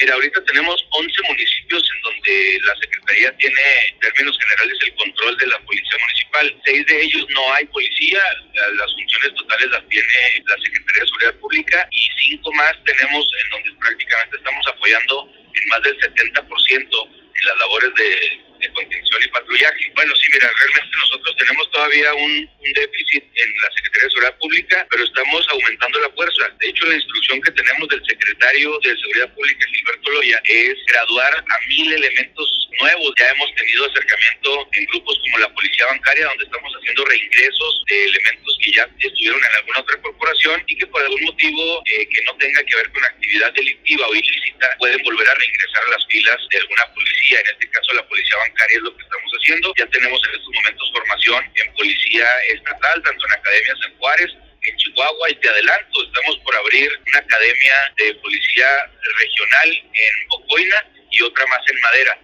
Mira, ahorita tenemos 11 municipios en donde la Secretaría tiene, en términos generales, el control de la Policía Municipal. 6 de ellos no hay policía, las funciones totales las tiene la Secretaría de Seguridad Pública, y 5 más tenemos en donde prácticamente estamos apoyando en más del 70% en las labores de contención y patrullaje. Bueno, sí, mira, realmente nosotros tenemos todavía un déficit en la Secretaría de Seguridad Pública, pero estamos aumentando la fuerza. De hecho, la instrucción que tenemos del secretario de Seguridad Pública, Gilberto Loya, es graduar a 1,000 elementos nuevos. Ya hemos tenido acercamiento en grupos como la Policía Bancaria, donde estamos haciendo reingresos de elementos que ya estuvieron en alguna otra corporación y que por algún motivo que no tenga que ver con actividad delictiva o ilícita pueden volver a reingresar a las filas de alguna policía. En este caso, la Policía Bancaria es lo que estamos haciendo. Ya tenemos en estos momentos formación en policía estatal, tanto en academias en Juárez, en Chihuahua, y te adelanto, estamos por abrir una academia de policía regional en Bocoina y otra más en Madera.